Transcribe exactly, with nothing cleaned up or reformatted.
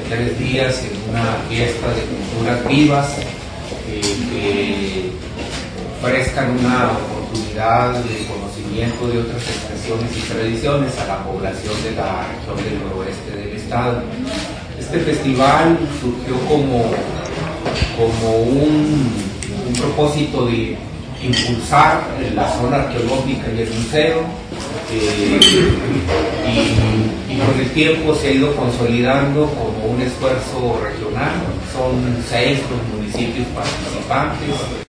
tres días en una fiesta de culturas vivas eh, que ofrezcan una oportunidad de conocimiento de otras expresiones y tradiciones a la población de la región del noroeste del estado. Este festival surgió como, como un, un propósito de impulsar la zona arqueológica y el museo, eh, y, y con el tiempo se ha ido consolidando como un esfuerzo regional. Son seis los municipios participantes.